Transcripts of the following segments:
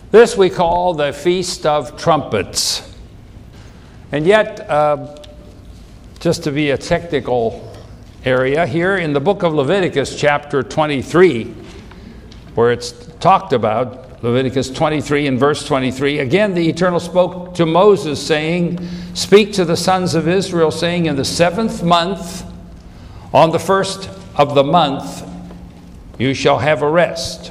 This we call the Feast of Trumpets. And yet, just to be a technical area, here in the book of Leviticus, chapter 23, where it's talked about, Leviticus 23 and verse 23, again the Eternal spoke to Moses, saying, "Speak to the sons of Israel, saying, in the 7th month, on the 1st of the month, you shall have a rest,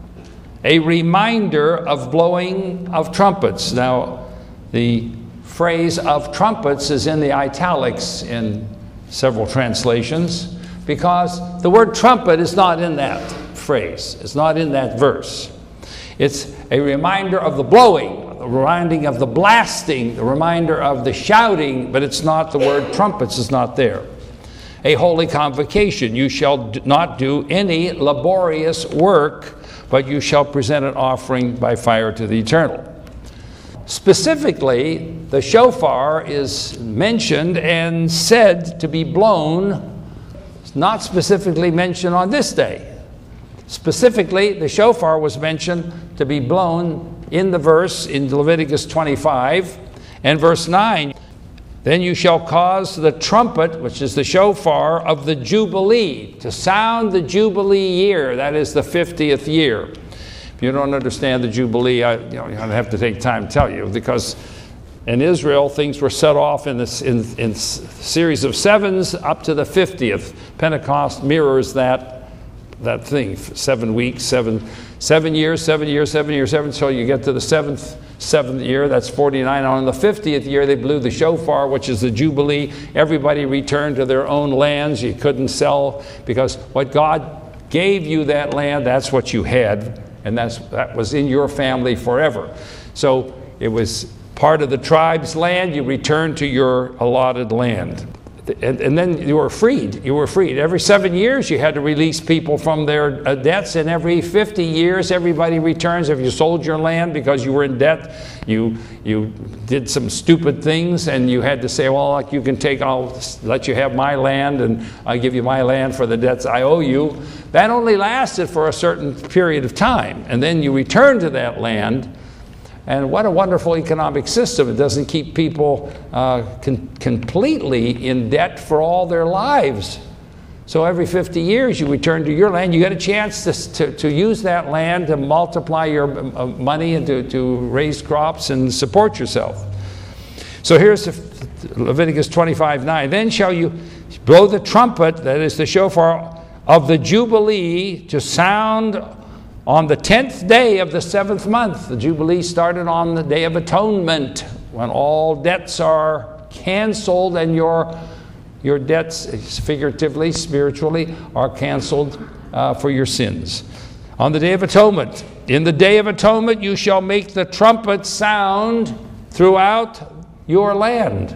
a reminder of blowing of trumpets." Now, the phrase of trumpets is in the italics in several translations because the word trumpet is not in that phrase. It's not in that verse. It's a reminder of the blowing, the reminding of the blasting, the reminder of the shouting, but it's not, the word trumpets is not there. A holy convocation. You shall not do any laborious work, but you shall present an offering by fire to the Eternal. Specifically, the shofar is mentioned and said to be blown. It's not specifically mentioned on this day. Specifically, the shofar was mentioned to be blown in the verse in Leviticus 25 and verse 9. Then you shall cause the trumpet, which is the shofar, of the Jubilee, to sound the Jubilee year. That is the 50th year. If you don't understand the Jubilee, I have to take time to tell you, because in Israel, things were set off in series of sevens up to the 50th. Pentecost mirrors that thing, 7 weeks, seven years, 7 years, 7 years, 7. So you get to the seventh year, that's 49. On the 50th year, they blew the shofar, which is the Jubilee. Everybody returned to their own lands. You couldn't sell, because what God gave you that land, that's what you had, and that was in your family forever. So it was part of the tribe's land. You returned to your allotted land. And then you were freed. You were freed. Every 7 years, you had to release people from their debts, and every 50 years, everybody returns. If you sold your land because you were in debt, you did some stupid things, and you had to say, well, like, you can take, I'll let you have my land, and I'll give you my land for the debts I owe you. That only lasted for a certain period of time, and then you return to that land. And what a wonderful economic system. It doesn't keep people completely in debt for all their lives. So every 50 years you return to your land. You get a chance to use that land to multiply your money and to raise crops and support yourself. So here's Leviticus 25:9. Then shall you blow the trumpet, that is the shofar, of the Jubilee to sound on the 10th day of the 7th month. The Jubilee started on the Day of Atonement, when all debts are canceled and your debts, figuratively, spiritually, are canceled for your sins. On the Day of Atonement. In the Day of Atonement you shall make the trumpet sound throughout your land.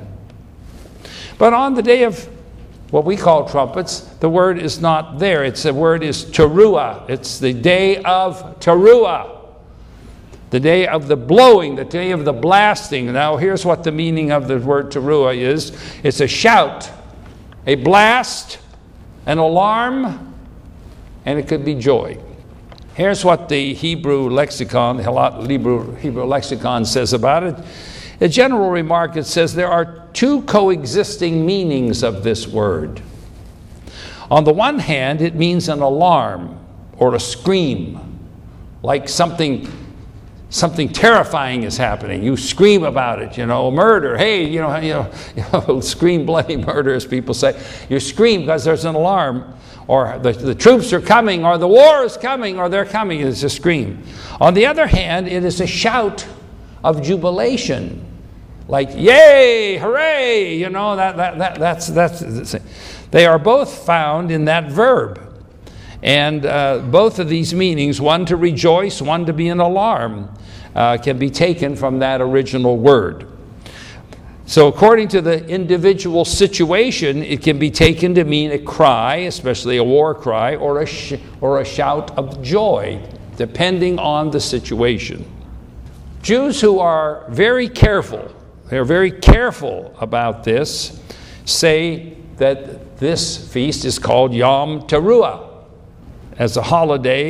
But on the day of what we call trumpets, the word is not there. The word is teruah. It's the day of teruah, the day of the blowing, the day of the blasting. Now, here's what the meaning of the word teruah is. It's a shout, a blast, an alarm, and it could be joy. Here's what the Hebrew lexicon, Hebrew lexicon says about it. A general remark, it says there are two coexisting meanings of this word. On the one hand, it means an alarm or a scream, like something terrifying is happening. You scream about it, murder. Hey, scream bloody murder, as people say. You scream because there's an alarm, or the troops are coming, or the war is coming, or they're coming. It's a scream. On the other hand, it is a shout of jubilation. Like, yay, hooray, that's they are both found in that verb. And both of these meanings, one to rejoice, one to be an alarm, can be taken from that original word. So according to the individual situation, it can be taken to mean a cry, especially a war cry, or a shout of joy, depending on the situation. Jews who are very careful, they're very careful about this, say that this feast is called Yom Teruah, as a holiday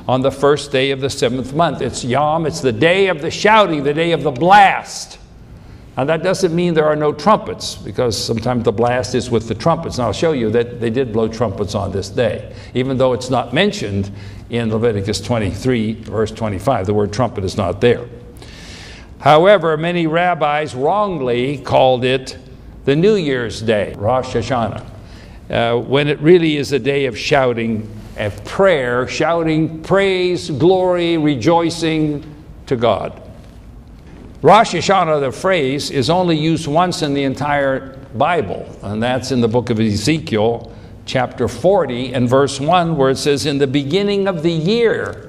on the first day of the 7th month. It's Yom, it's the day of the shouting, the day of the blast. Now that doesn't mean there are no trumpets, because sometimes the blast is with the trumpets. And I'll show you that they did blow trumpets on this day, even though it's not mentioned in Leviticus 23, verse 25. The word trumpet is not there. However, many rabbis wrongly called it the New Year's Day, Rosh Hashanah, when it really is a day of shouting, of prayer, shouting praise, glory, rejoicing to God. Rosh Hashanah, the phrase, is only used once in the entire Bible, and that's in the book of Ezekiel, chapter 40 and verse 1, where it says, in the beginning of the year.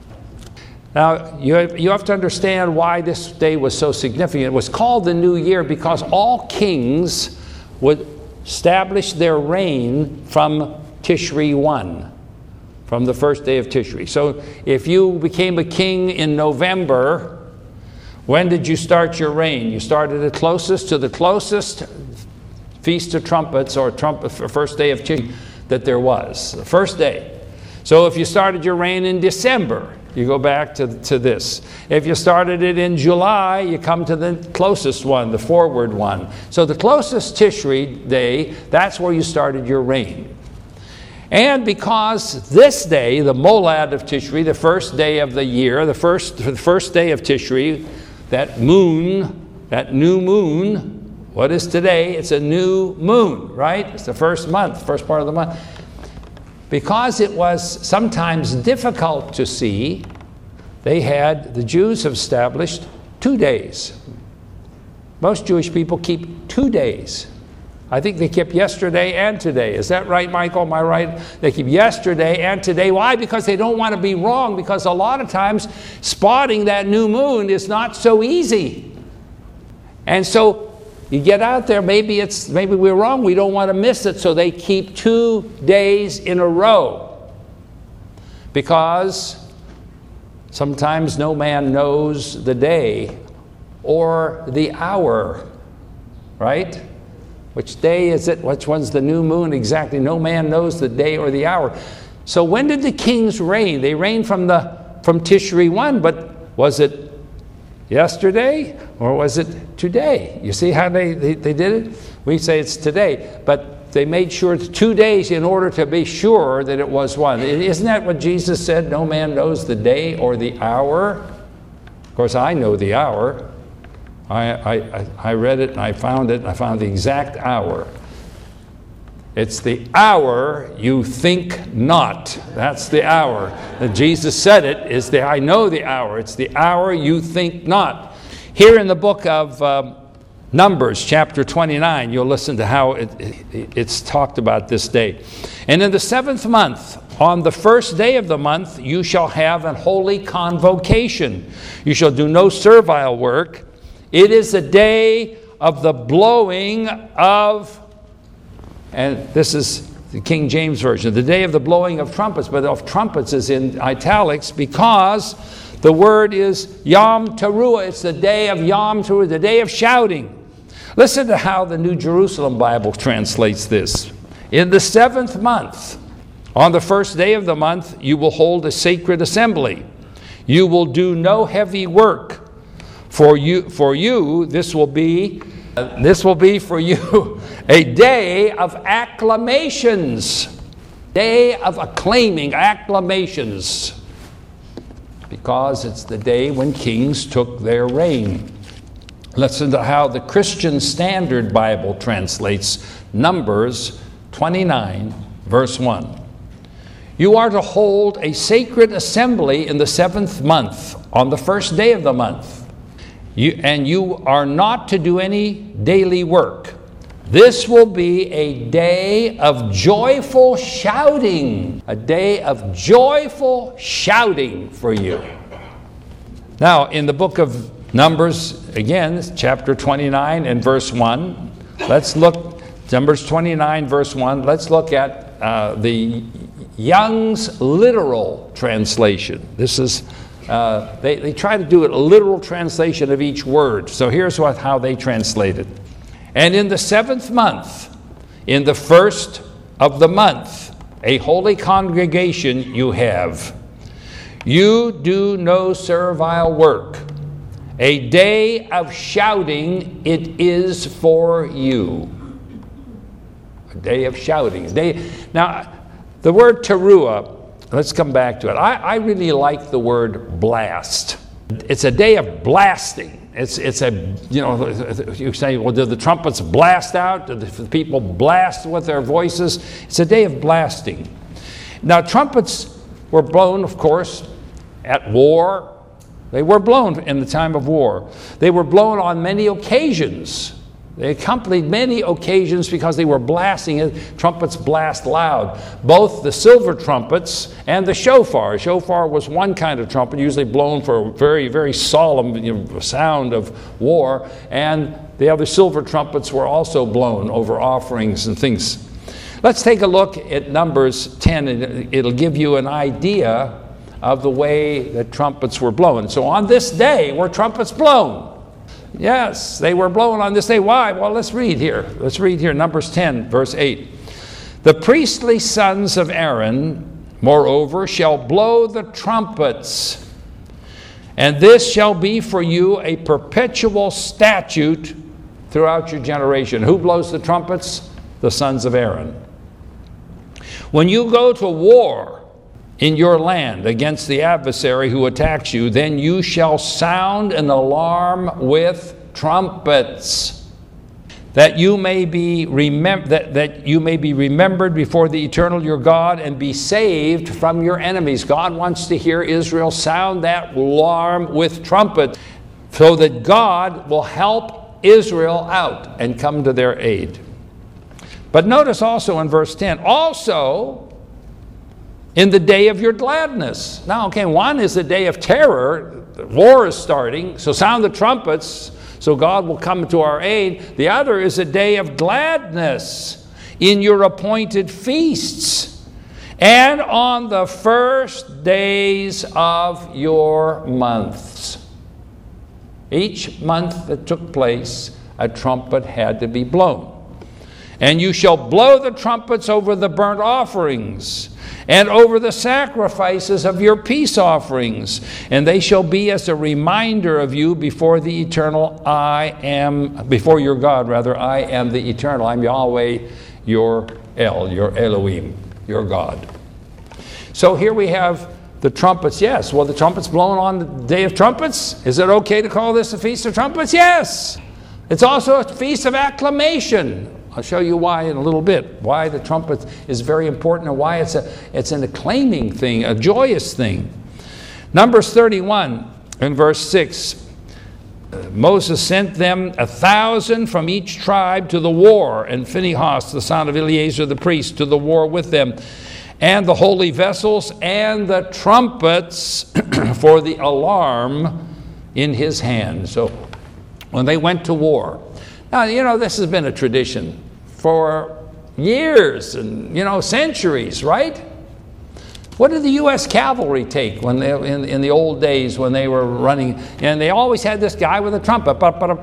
Now, you have to understand why this day was so significant. It was called the New Year because all kings would establish their reign from Tishri 1, from the first day of Tishri. So if you became a king in November, when did you start your reign? You started it closest to the closest Feast of Trumpets or first day of Tishri that there was, the first day. So if you started your reign in December, you go back to this. If you started it in July, you come to the closest one, the forward one. So the closest Tishri day, that's where you started your reign. And because this day, the Molad of Tishri, the first day of the year, the first day of Tishri, that moon, that new moon, what is today? It's a new moon, right? It's the first month, first part of the month. Because it was sometimes difficult to see, the Jews have established 2 days. Most Jewish people keep 2 days. I think they keep yesterday and today. Is that right, Michael? Am I right? They keep yesterday and today. Why? Because they don't want to be wrong, because a lot of times spotting that new moon is not so easy. And so you get out there, maybe we're wrong, we don't want to miss it, so they keep 2 days in a row. Because sometimes no man knows the day or the hour, right? Which day is it? Which one's the new moon exactly? No man knows the day or the hour. So when did the kings reign? They reigned from Tishri 1, but was it yesterday or was it today? You see how they did it? We say it's today, but they made sure it's 2 days in order to be sure that it was one. Isn't that what Jesus said? No man knows the day or the hour. Of course, I know the hour. I read it and I found it, and I found the exact hour. It's the hour you think not. That's the hour. And Jesus said it, is I know the hour. It's the hour you think not. Here in the book of Numbers, chapter 29, you'll listen to how it's talked about this day. And in the 7th month, on the first day of the month, you shall have an holy convocation. You shall do no servile work. It is the day of the blowing of, and this is the King James Version, the day of the blowing of trumpets, but of trumpets is in italics because the word is Yom Teruah. It's the day of Yom Teruah, the day of shouting. Listen to how the New Jerusalem Bible translates this. In the 7th month, on the first day of the month, you will hold a sacred assembly. You will do no heavy work. For you, this will be for you a day of acclamations, day of acclaiming, acclamations, because it's the day when kings took their reign. Listen to how the Christian Standard Bible translates Numbers 29, verse 1. You are to hold a sacred assembly in the 7th month, on the first day of the month. You are not to do any daily work. This will be a day of joyful shouting, a day of joyful shouting for you. Now, in the book of Numbers, again, chapter 29 and verse 1, let's look, Numbers 29, verse 1, let's look at the Young's literal translation. This is they try to do a literal translation of each word. So here's how they translate it. And in the 7th month, in the first of the month, a holy congregation you have. You do no servile work. A day of shouting it is for you. A day of shouting. Now, the word teruah, let's come back to it. I really like the word blast. It's a day of blasting. It's a, you say, well, did the trumpets blast out? Did the people blast with their voices? It's a day of blasting. Now, trumpets were blown, of course, at war. They were blown in the time of war. They were blown on many occasions. They accompanied many occasions because they were blasting it. Trumpets blast loud. Both the silver trumpets and the shofar. Shofar was one kind of trumpet, usually blown for a very, very solemn sound of war. And the other silver trumpets were also blown over offerings and things. Let's take a look at Numbers 10, and it'll give you an idea of the way that trumpets were blown. So on this day were trumpets blown. Yes, they were blown on this day. Why? Well, let's read here. Numbers 10, verse 8. The priestly sons of Aaron, moreover, shall blow the trumpets, and this shall be for you a perpetual statute throughout your generation. Who blows the trumpets? The sons of Aaron. When you go to war in your land against the adversary who attacks you, then you shall sound an alarm with trumpets, that you may be remembered before the eternal your God and be saved from your enemies. God wants to hear Israel sound that alarm with trumpets so that God will help Israel out and come to their aid. But notice also in verse 10, also in the day of your gladness. Now, okay, one is the day of terror. The war is starting, so sound the trumpets so God will come to our aid. The other is a day of gladness in your appointed feasts and on the first days of your months. Each month that took place, a trumpet had to be blown. And you shall blow the trumpets over the burnt offerings and over the sacrifices of your peace offerings, and they shall be as a reminder of you before the eternal before your God, I am the eternal. I'm Yahweh, your Elohim, your God. So here we have the trumpets. Yes, well, the trumpets blown on the day of trumpets. Is it okay to call this a feast of trumpets? Yes. It's also a feast of acclamation. I'll show you why in a little bit, why the trumpet is very important and why it's an acclaiming thing, a joyous thing. Numbers 31 in verse 6. Moses sent them 1,000 from each tribe to the war, and Phinehas, the son of Eleazar the priest, to the war with them, and the holy vessels and the trumpets for the alarm in his hand. So when they went to war. Now, this has been a tradition for years and, centuries, right? What did the U.S. cavalry take when they, in the old days when they were running? And they always had this guy with a trumpet.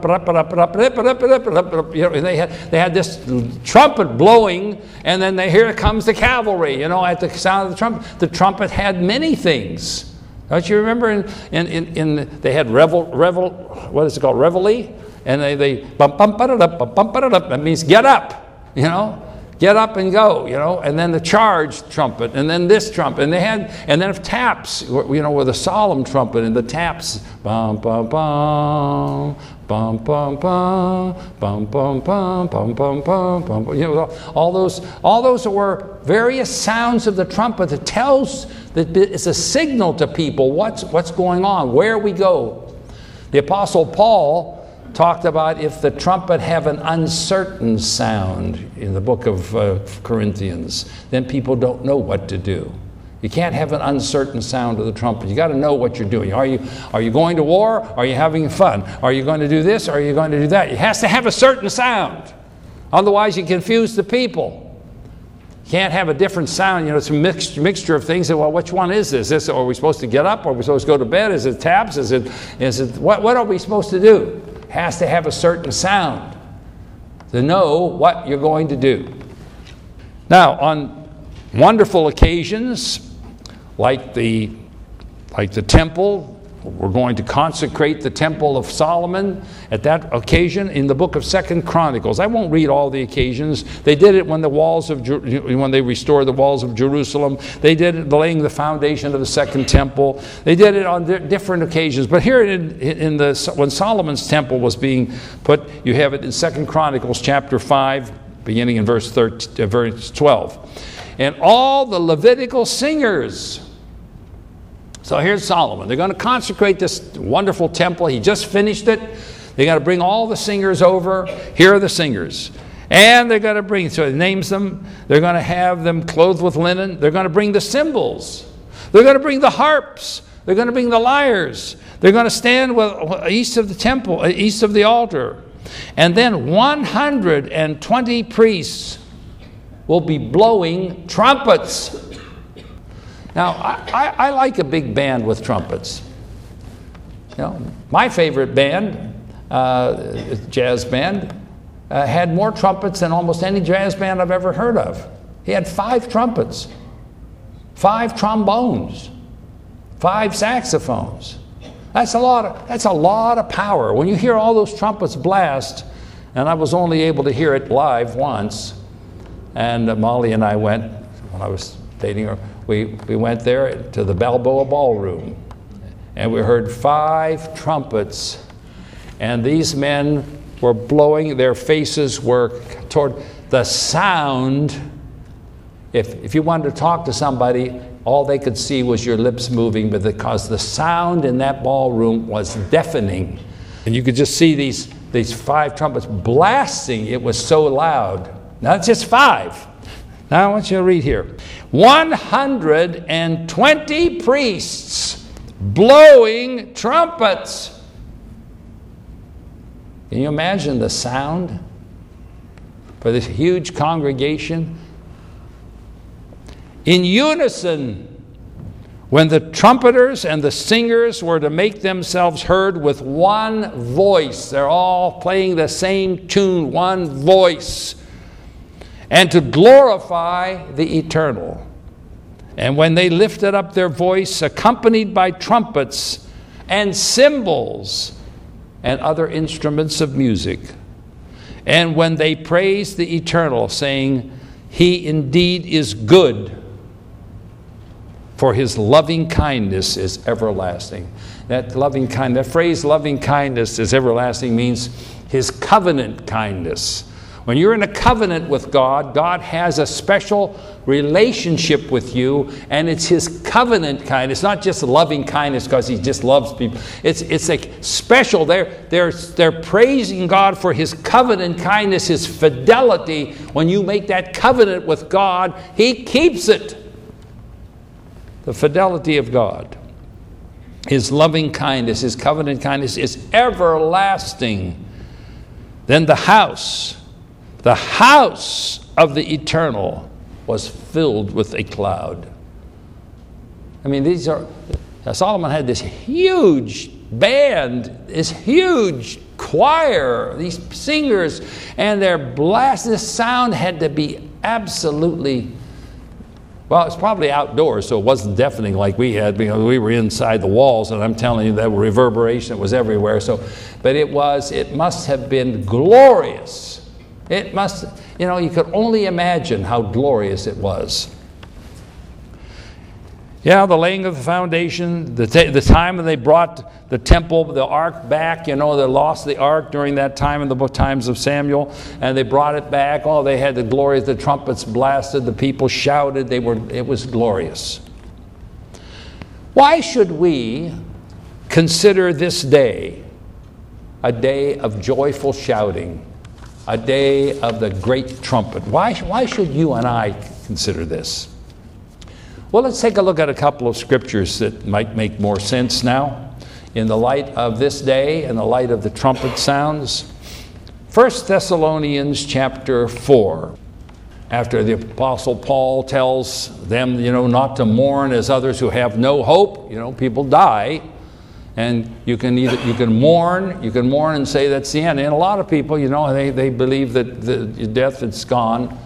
They had this trumpet blowing, and then here comes the cavalry, at the sound of the trumpet. The trumpet had many things. Don't you remember? They had what is it called? Reveille? And they bump, that means get up, get up and go, and then the charge trumpet, and then this trumpet, and then if taps, with a solemn trumpet, and the taps, bum bum bum, bum bum bum, bum bum bum, bum bum bum, bum. All those were various sounds of the trumpet that tells that it's a signal to people what's going on, where we go. The Apostle Paul talked about if the trumpet have an uncertain sound in the book of Corinthians, then people don't know what to do. You can't have an uncertain sound of the trumpet. You got to know what you're doing. Are you going to war? Are you having fun? Are you going to do this? Or are you going to do that? It has to have a certain sound. Otherwise, you confuse the people. You can't have a different sound. It's a mixture of things. Well, which one is this? Are we supposed to get up? Are we supposed to go to bed? Is it taps? Is it what are we supposed to do? Has to have a certain sound to know what you're going to do. Now, on wonderful occasions, like the like the temple. We're going to consecrate the Temple of Solomon at that occasion in the book of 2 Chronicles. I won't read all the occasions. They did it when when they restored the walls of Jerusalem. They did it laying the foundation of the second temple. They did it on different occasions. But here when Solomon's temple was being put, you have it in 2 Chronicles chapter 5, beginning in verse 12. And all the Levitical singers. So here's Solomon. They're going to consecrate this wonderful temple. He just finished it. They got to bring all the singers over. Here are the singers. And they're going to bring, so he names them. They're going to have them clothed with linen. They're going to bring the cymbals. They're going to bring the harps. They're going to bring the lyres. They're going to stand east of the temple, east of the altar. And then 120 priests will be blowing trumpets. Now, I like a big band with trumpets. You know, my favorite band, jazz band, had more trumpets than almost any jazz band I've ever heard of. He had 5 trumpets, 5 trombones, 5 saxophones. That's a lot of power. When you hear all those trumpets blast, and I was only able to hear it live once, and Molly and I went when I was dating her. We went there to the Balboa Ballroom, and we heard 5 trumpets, and these men were blowing, their faces were toward the sound. If you wanted to talk to somebody, all they could see was your lips moving, but because the sound in that ballroom was deafening, and you could just see these 5 trumpets blasting. It was so loud. Now it's just 5. Now I want you to read here. 120 priests blowing trumpets. Can you imagine the sound for this huge congregation? In unison, when the trumpeters and the singers were to make themselves heard with one voice. They're all playing the same tune, one voice. And to glorify the eternal. And when they lifted up their voice, accompanied by trumpets and cymbals and other instruments of music, and when they praised the eternal, saying, He indeed is good, for His loving kindness is everlasting. That phrase loving kindness is everlasting means His covenant kindness. When you're in a covenant with God, God has a special relationship with you, and it's His covenant kindness. It's not just loving kindness because He just loves people. It's like special. They're praising God for His covenant kindness, His fidelity. When you make that covenant with God, He keeps it. The fidelity of God, His loving kindness, His covenant kindness is everlasting. Then the house of the eternal was filled with a cloud. I mean, Solomon had this huge band, this huge choir, these singers, and their blasted sound had to be absolutely, well, it's probably outdoors, so it wasn't deafening like we had, because we were inside the walls, and I'm telling you that reverberation was everywhere. But it must have been glorious. It must, you could only imagine how glorious it was. Yeah, the laying of the foundation, the time when they brought the temple, the ark back, they lost the ark during that time in the times of Samuel, and they brought it back. Oh, they had the glory, the trumpets blasted, the people shouted, it was glorious. Why should we consider this day a day of joyful shouting? A day of the great trumpet. Why should you and I consider this? Well, let's take a look at a couple of scriptures that might make more sense now in the light of this day and the light of the trumpet sounds. 1 Thessalonians chapter 4. After the Apostle Paul tells them, not to mourn as others who have no hope. People die. And you can mourn and say that's the end. And a lot of people, they believe that the death is gone.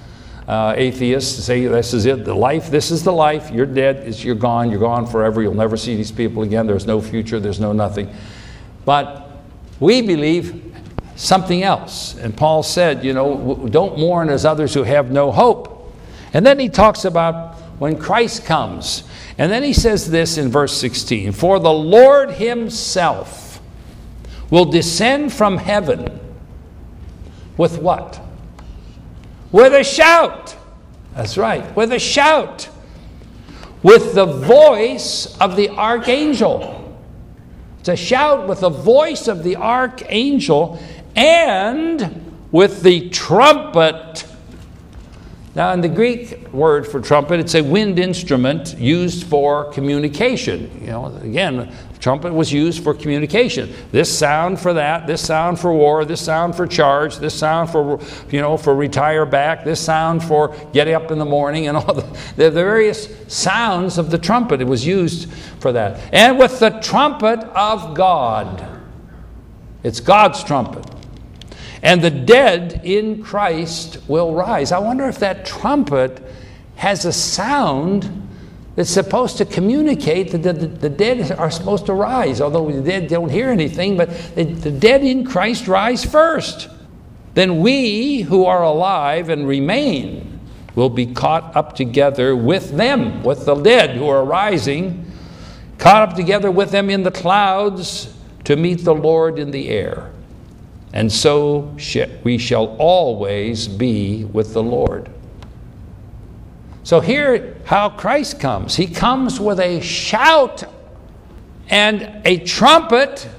Atheists say this is it, the life, this is the life, you're dead, you're gone forever, you'll never see these people again, there's no future, there's no nothing. But we believe something else. And Paul said, don't mourn as others who have no hope. And then he talks about when Christ comes. And then he says this in verse 16, for the Lord himself will descend from heaven with what? With a shout. That's right, with a shout. With the voice of the archangel. It's a shout with the voice of the archangel and with the trumpet. Now, in the Greek word for trumpet, it's a wind instrument used for communication. Again, trumpet was used for communication. This sound for that, this sound for war, this sound for charge, this sound for, for retire back, this sound for get up in the morning, and all the various sounds of the trumpet. It was used for that. And with the trumpet of God. It's God's trumpet. And the dead in Christ will rise. I wonder if that trumpet has a sound that's supposed to communicate that the dead are supposed to rise. Although the dead don't hear anything, but the dead in Christ rise first. Then we who are alive and remain will be caught up together with them, with the dead who are rising, caught up together with them in the clouds to meet the Lord in the air. And so we shall always be with the Lord. So here how Christ comes. He comes with a shout and a trumpet,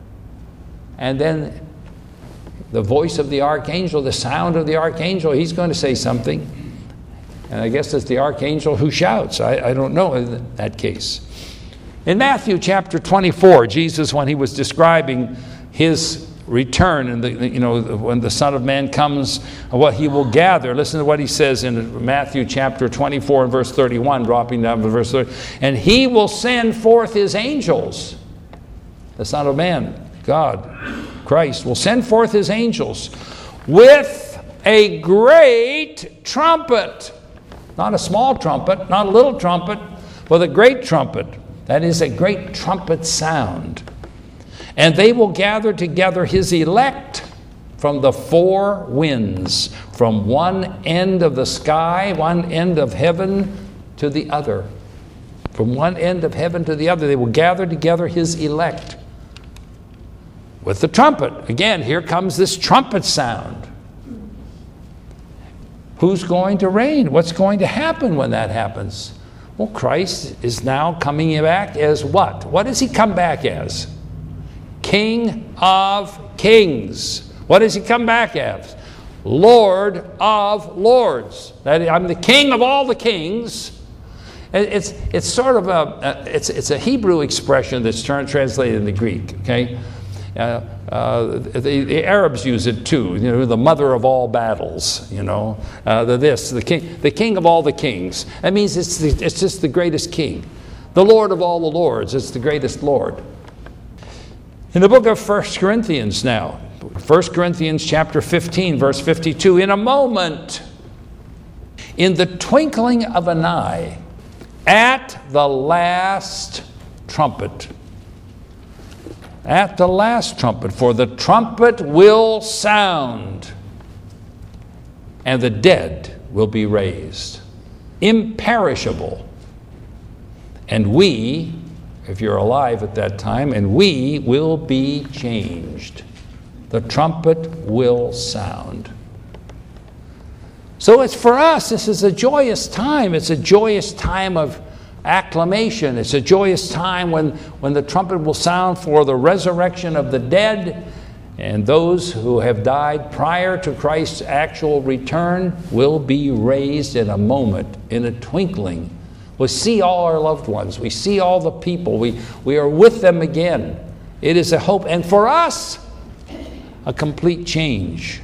and then the voice of the archangel, the sound of the archangel. He's going to say something. And I guess it's the archangel who shouts. I don't know in that case. In Matthew chapter 24, Jesus, when he was describing his return and when the Son of Man comes, what he will gather. Listen to what he says in Matthew chapter 24 and verse 31, dropping down to verse 30. And he will send forth his angels. The Son of Man, God, Christ, will send forth his angels with a great trumpet. Not a small trumpet, not a little trumpet, but a great trumpet. That is a great trumpet sound. And they will gather together his elect from the four winds, from one end of the sky, one end of heaven to the other. From one end of heaven to the other, they will gather together his elect with the trumpet. Again, here comes this trumpet sound. Who's going to reign? What's going to happen when that happens? Well, Christ is now coming back as what? What does he come back as? King of kings. What does he come back as? Lord of lords. I'm the king of all the kings. It's sort of it's a Hebrew expression that's translated in the Greek. Okay, the Arabs use it too. The mother of all battles. The king of all the kings. That means it's just the greatest king, the Lord of all the lords. It's the greatest Lord. In the book of 1 Corinthians now, 1 Corinthians chapter 15, verse 52, in a moment, in the twinkling of an eye, at the last trumpet, for the trumpet will sound, and the dead will be raised, imperishable, and we, if you're alive at that time, and we will be changed. The trumpet will sound. So it's for us, this is a joyous time. It's a joyous time of acclamation. It's a joyous time when the trumpet will sound for the resurrection of the dead, and those who have died prior to Christ's actual return will be raised in a moment, in a twinkling. We see all our loved ones. We see all the people. We are with them again. It is a hope. And for us, a complete change.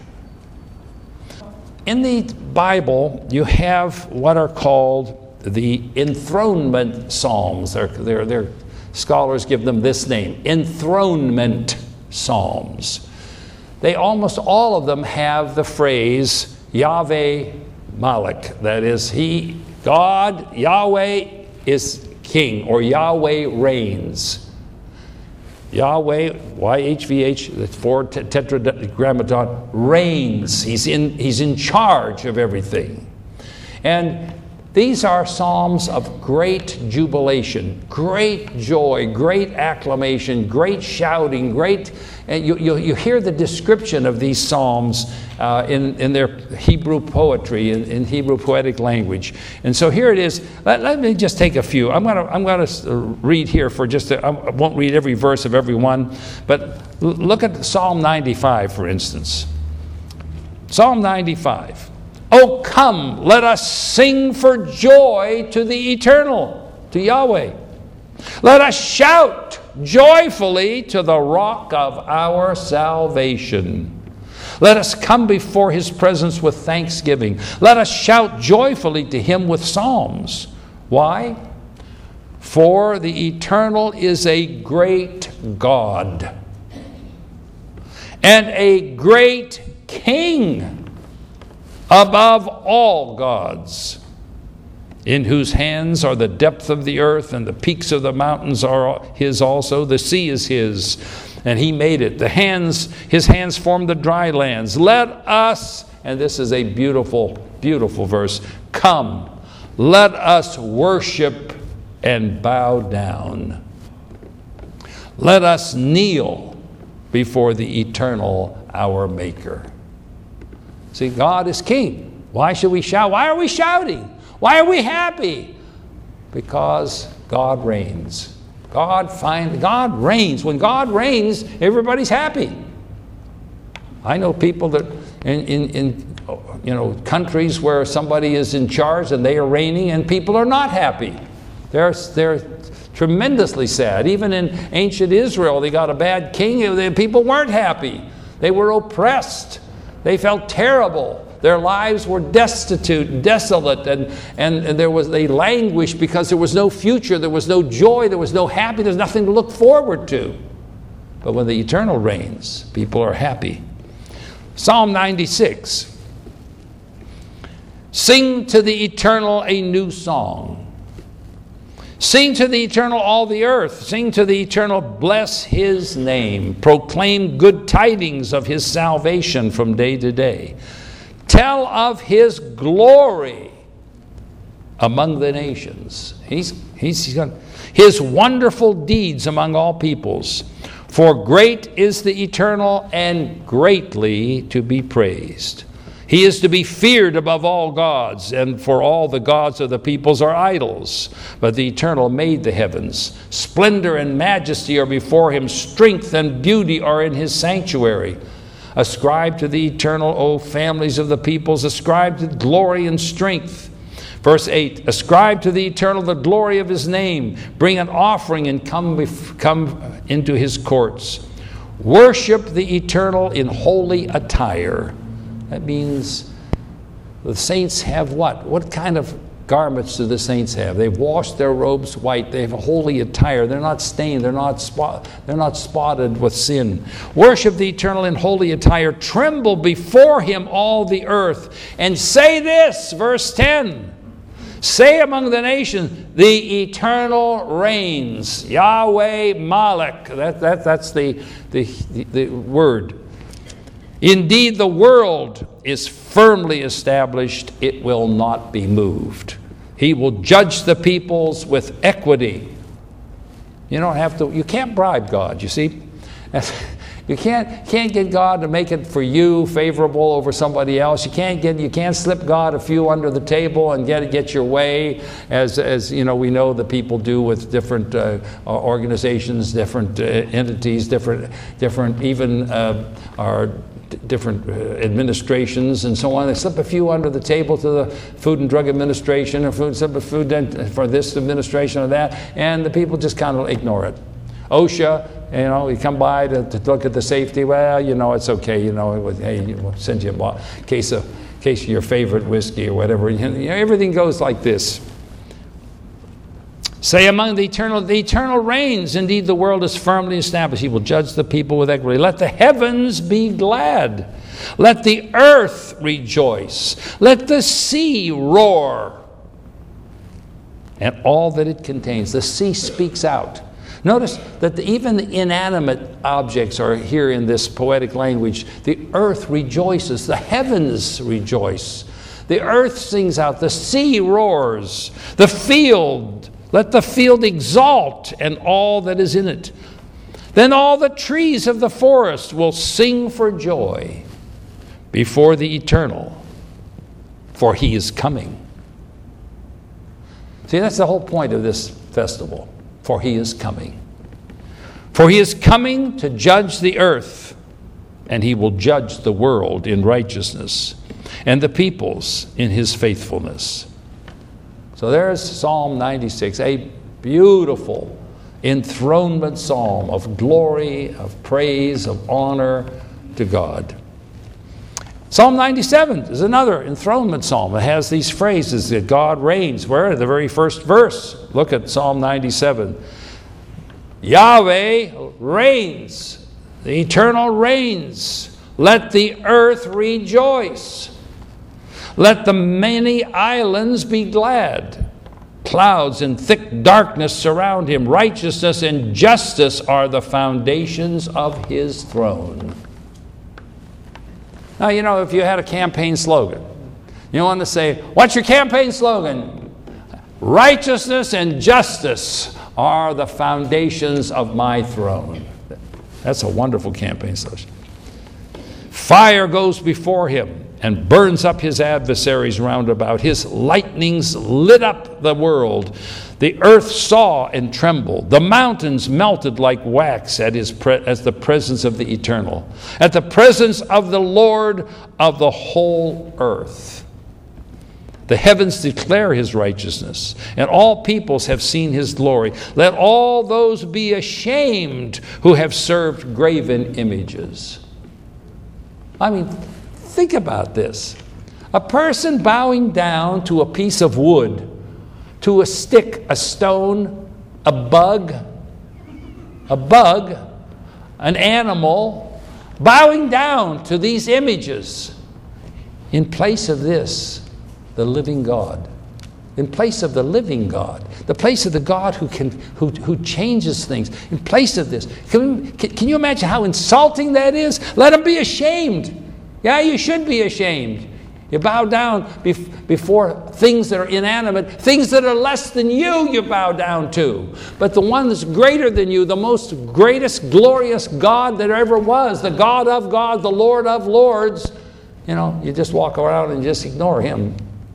In the Bible, you have what are called the enthronement psalms. Their scholars give them this name, enthronement psalms. They almost all of them have the phrase, Yahweh Malek. That is, God, Yahweh is king, or Yahweh reigns. Yahweh, YHVH, that's four tetragrammaton, reigns. He's in charge of everything. And these are psalms of great jubilation, great joy, great acclamation, great shouting, and you hear the description of these psalms in their Hebrew poetry, in Hebrew poetic language. And so here it is. Let me just take a few. I'm going to read here for I won't read every verse of every one, but look at Psalm 95, for instance. Psalm 95. Oh, come, let us sing for joy to the Eternal, to Yahweh. Let us shout joyfully to the rock of our salvation. Let us come before his presence with thanksgiving. Let us shout joyfully to him with psalms. Why? For the Eternal is a great God and a great King above all gods, in whose hands are the depth of the earth, and the peaks of the mountains are his also. The sea is his, and he made it. His hands formed the dry lands. Let us, and this is a beautiful, beautiful verse, come, let us worship and bow down. Let us kneel before the Eternal, our Maker. See, God is king. Why should we shout? Why are we shouting? Why are we happy? Because God reigns. God reigns. When God reigns, everybody's happy. I know people that in countries where somebody is in charge and they are reigning, and people are not happy. They're tremendously sad. Even in ancient Israel, they got a bad king. People weren't happy. They were oppressed. They felt terrible. Their lives were destitute, desolate, and they languished because there was no future, there was no joy, there was no happiness, there's nothing to look forward to. But when the Eternal reigns, people are happy. Psalm 96. Sing to the Eternal a new song. Sing to the Eternal, all the earth. Sing to the Eternal, bless his name. Proclaim good tidings of his salvation from day to day. Tell of his glory among the nations. He's got his wonderful deeds among all peoples. For great is the Eternal and greatly to be praised. He is to be feared above all gods, and for all the gods of the peoples are idols. But the Eternal made the heavens. Splendor and majesty are before him. Strength and beauty are in his sanctuary. Ascribe to the Eternal, O families of the peoples. Ascribe to glory and strength. Verse 8, ascribe to the Eternal the glory of his name. Bring an offering and come into his courts. Worship the Eternal in holy attire. That means the saints have what? What kind of garments do the saints have? They've washed their robes white. They have a holy attire. They're not stained. They're not spotted with sin. Worship the Eternal in holy attire. Tremble before him all the earth. And say this, verse 10. Say among the nations, the Eternal reigns. Yahweh Malek. That's the word. Indeed, the world is firmly established. It will not be moved. He will judge the peoples with equity. You can't bribe God, you see. You can't get God to make it for you favorable over somebody else. You can't slip God a few under the table and get your way, as we know the people do with different organizations, different entities, different administrations and so on. They slip a few under the table to the Food and Drug Administration, or slip a food for this administration or that, and the people just kind of ignore it. OSHA, you come by to look at the safety. Well, it's okay. Hey, we'll send you a case of your favorite whiskey or whatever. Everything goes like this. Say among the eternal reigns. Indeed, the world is firmly established. He will judge the people with equity. Let the heavens be glad. Let the earth rejoice. Let the sea roar. And all that it contains. The sea speaks out. Notice that even the inanimate objects are here in this poetic language. The earth rejoices. The heavens rejoice. The earth sings out. The sea roars. The field, let the field exalt, and all that is in it. Then all the trees of the forest will sing for joy before the Eternal, for he is coming. See, that's the whole point of this festival. For he is coming. For he is coming to judge the earth, and he will judge the world in righteousness, and the peoples in his faithfulness. So there's Psalm 96, a beautiful enthronement psalm of glory, of praise, of honor to God. Psalm 97 is another enthronement psalm. It has these phrases that God reigns. Where? The very first verse. Look at Psalm 97. Yahweh reigns. The Eternal reigns. Let the earth rejoice. Let the many islands be glad. Clouds and thick darkness surround him. Righteousness and justice are the foundations of his throne. Now, you know, if you had a campaign slogan, you want to say, what's your campaign slogan? Righteousness and justice are the foundations of my throne. That's a wonderful campaign slogan. Fire goes before him and burns up his adversaries round about. His lightnings lit up the world. The earth saw and trembled. The mountains melted like wax at the presence of the Eternal, at the presence of the Lord of the whole earth. The heavens declare his righteousness, and all peoples have seen his glory. Let all those be ashamed who have served graven images. I mean, think about this. A person bowing down to a piece of wood, to a stick, a stone, a bug, an animal, bowing down to these images. In place of this, the living God. In place of the living God. The place of the God who changes things. In place of this. Can you imagine how insulting that is? Let them be ashamed. Yeah, you should be ashamed. You bow down before things that are inanimate, things that are less than you bow down to. But the one that's greater than you, the most greatest, glorious God that ever was, the God of gods, the Lord of lords, you know, you just walk around and just ignore him.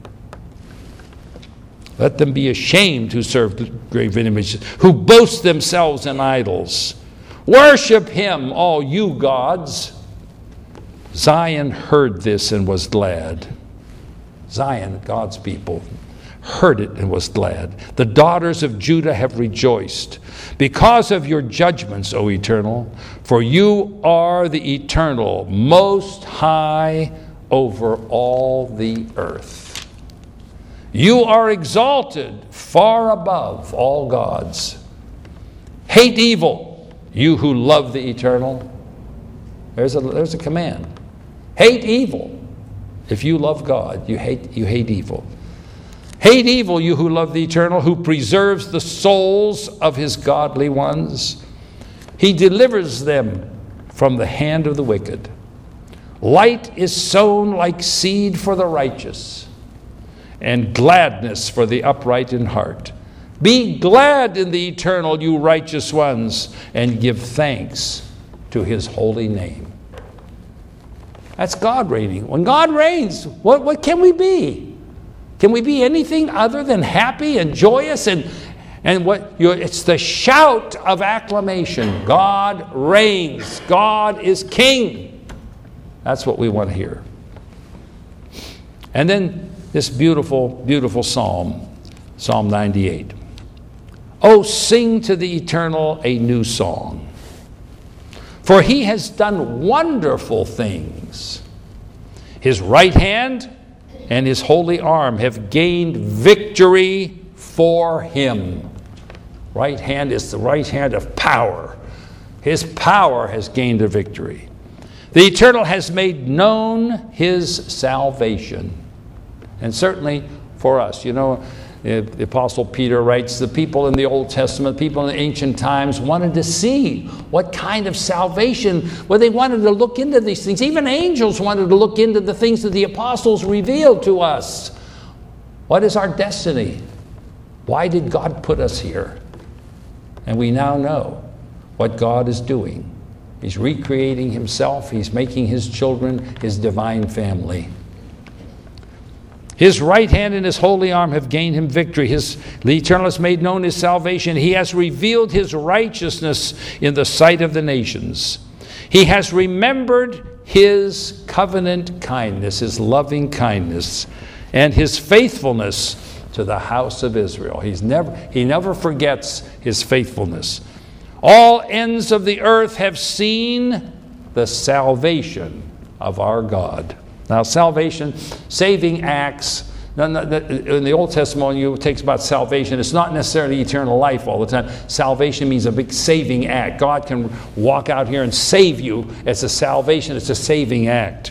Let them be ashamed who serve graven images, who boast themselves in idols. Worship him, all you gods. Zion heard this and was glad. Zion, God's people, heard it and was glad. The daughters of Judah have rejoiced because of your judgments, O Eternal, for you are the Eternal, most high over all the earth. You are exalted far above all gods. Hate evil, you who love the Eternal. There's a command. Hate evil. If you love God, you hate evil. Hate evil, you who love the Eternal, who preserves the souls of his godly ones. He delivers them from the hand of the wicked. Light is sown like seed for the righteous, and gladness for the upright in heart. Be glad in the Eternal, you righteous ones, and give thanks to his holy name. That's God reigning. When God reigns, what can we be? Can we be anything other than happy and joyous and it's the shout of acclamation. God reigns. God is king. That's what we want to hear. And then this beautiful, beautiful psalm, Psalm 98. Oh, sing to the Eternal a new song. For he has done wonderful things. His right hand and his holy arm have gained victory for him. right hand is the right hand of power. His power has gained a victory. The Eternal has made known His salvation. And certainly for us, you know, the Apostle Peter writes, the people in the Old Testament, people in the ancient times wanted to see what kind of salvation, well, they wanted to look into these things. Even angels wanted to look into the things that the apostles revealed to us. What is our destiny? Why did God put us here? And we now know what God is doing. He's recreating Himself. He's making His children His divine family. His right hand and His holy arm have gained Him victory. The Eternal has made known His salvation. He has revealed His righteousness in the sight of the nations. He has remembered His covenant kindness, His loving kindness, and His faithfulness to the house of Israel. He never forgets His faithfulness. All ends of the earth have seen the salvation of our God. Now, salvation, saving acts, in the Old Testament, when it takes about salvation, it's not necessarily eternal life all the time. Salvation means a big saving act. God can walk out here and save you. It's a salvation, it's a saving act.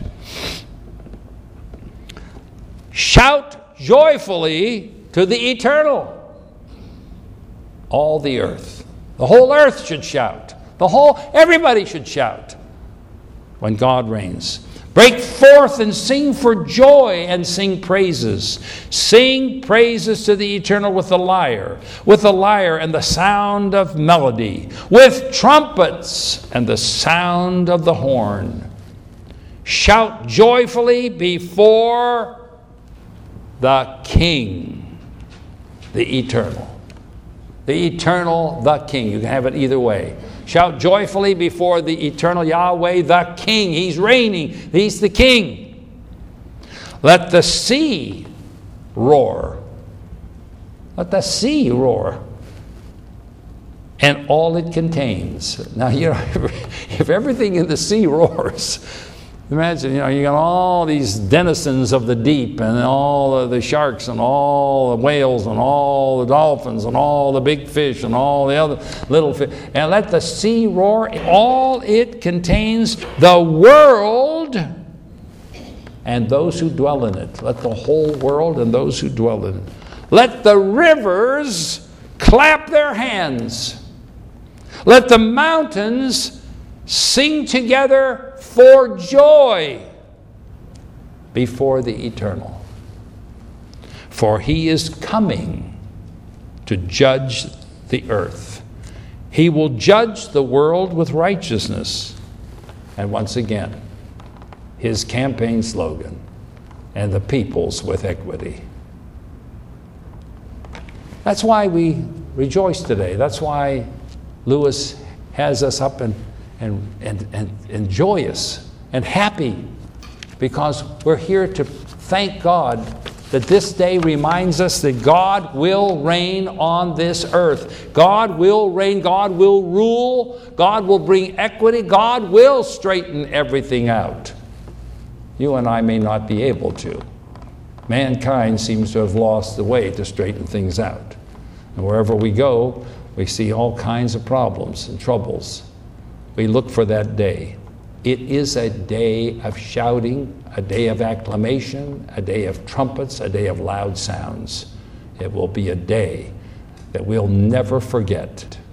Shout joyfully to the Eternal. All the earth. The whole earth should shout. Everybody should shout when God reigns. Break forth and sing for joy and sing praises. Sing praises to the Eternal with the lyre and the sound of melody, with trumpets and the sound of the horn. Shout joyfully before the King, the Eternal. The Eternal, the King. You can have it either way. Shout joyfully before the Eternal Yahweh, the King. He's reigning. He's the King. Let the sea roar. Let the sea roar. And all it contains. Now, you know, if everything in the sea roars, imagine, you know, you got all these denizens of the deep and all of the sharks and all the whales and all the dolphins and all the big fish and all the other little fish. And let the sea roar. All it contains, the world and those who dwell in it. Let the whole world and those who dwell in it. Let the rivers clap their hands. Let the mountains sing together for joy before the Eternal. For He is coming to judge the earth. He will judge the world with righteousness. And once again, His campaign slogan, and the peoples with equity. That's why we rejoice today. That's why Lewis has us up and joyous and happy, because we're here to thank God that this day reminds us that God will reign on this earth. God will reign, God will rule, God will bring equity, God will straighten everything out. You and I may not be able to. Mankind seems to have lost the way to straighten things out. And wherever we go, we see all kinds of problems and troubles. We look for that day. It is a day of shouting, a day of acclamation, a day of trumpets, a day of loud sounds. It will be a day that we'll never forget.